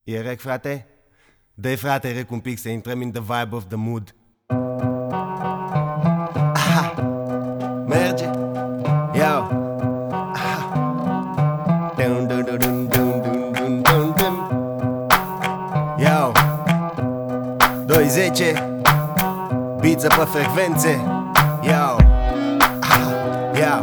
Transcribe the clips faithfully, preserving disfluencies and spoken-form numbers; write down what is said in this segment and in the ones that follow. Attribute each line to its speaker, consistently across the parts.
Speaker 1: E rec, frate? Dă-i, frate, rec un pic să intrăm in the vibe of the mood. Aha. Merge. Yo. Aha. Dun, dun, dun, dun, dun, dun, dun, dun. Yo. doi zece. Biță pe frecvențe. Yo. Aha. Yo.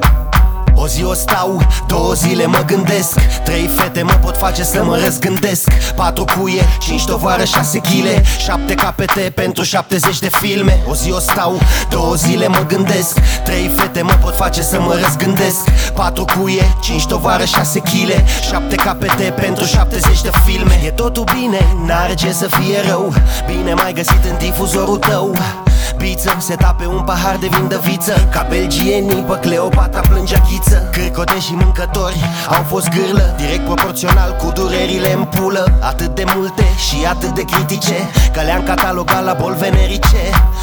Speaker 1: O zi o stau, două zile mă gândesc. Trei fete mă pot face să mă răzgândesc. Patru cuie, cinci tovară, șase chile. Șapte capete pentru șaptezeci de filme. O zi o stau, două zile mă gândesc. Trei fete mă pot face să mă răzgândesc. Patru cuie, cinci tovară, șase chile. Șapte capete pentru șaptezeci de filme. E totul bine, n-are ce să fie rău. Bine m-ai găsit în difuzorul tău. Biță, seta pe un pahar de vin de viță. Ca belgienii pe Cleopatra plângea ghiță. Cârcote și mâncători au fost gârlă, direct proporțional cu durerile în pulă. Atât de multe și atât de critice, că le-am catalogat la boli venerice.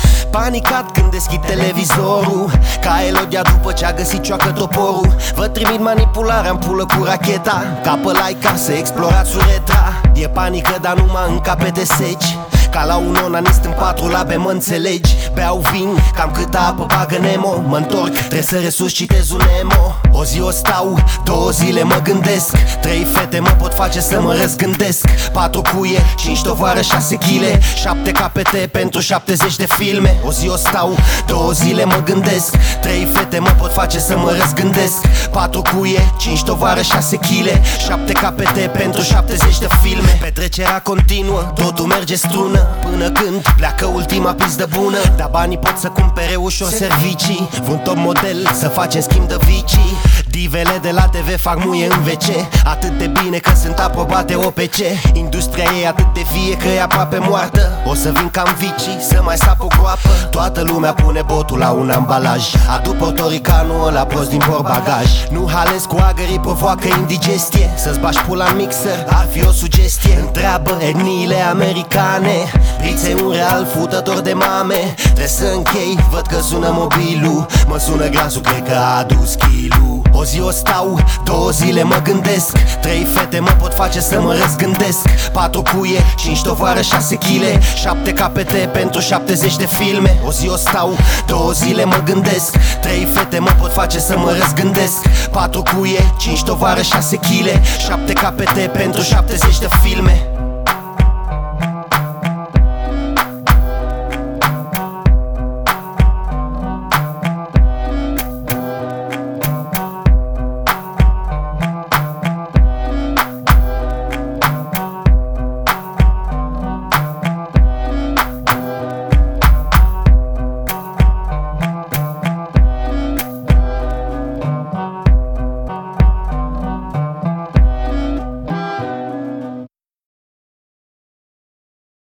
Speaker 1: Panicat când deschid televizorul, ca Elodia după ce a găsit cioacă toporul. Vă trimit manipularea în pulă cu racheta, ca pe Laika să explorați uretra. E panică, dar numai în capete seci, ca la un onanist în patru labe, mă înțelegi. Beau vin, cam câtă apă bagă Nemo. Mă-ntorc, trebuie să resuscitez un emo. O zi o stau, două zile mă gândesc. Trei fete mă pot face să mă răzgândesc. Patru cuie, cinci tovară, șase chile. Șapte capete pentru șaptezeci de filme. O zi o stau, două zile mă gândesc. Trei fete mă pot face să mă răzgândesc. Patru cuie, cinci tovară, șase chile. Șapte capete pentru șaptezeci de filme. Petrecerea continuă, totul merge strună, până când pleacă ultima pizdă bună. Dar banii pot să cumpere ușor servicii, vreun top model să facem schimb de vicii. Divele de la T V fac muie în W C, atât de bine că sunt aprobate O P C. Industria e atât de vie că e aproape moartă. O să vin cam vicii să mai sap o groapă. Toată lumea pune botul la un ambalaj. Adu portoricanul ăla prost din portbagaj. Nu hales cu agării provoacă indigestie. Să-ți bași pula în mixer ar fi o sugestie. Întreabă etniile americane, Rițe un real futător de mame. Trebuie să închei, văd că sună mobilul. Mă sună glasul, cred că a adus kilul. O zi o stau, două zile mă gândesc. Trei fete mă pot face să mă răzgândesc. Patru cuie, cinci tovară, șase chile. Șapte capete pentru șaptezeci de filme. O zi o stau, două zile mă gândesc. Trei fete mă pot face să mă răzgândesc. Patru cuie, cinci tovară, șase chile. Șapte capete pentru șaptezeci de filme.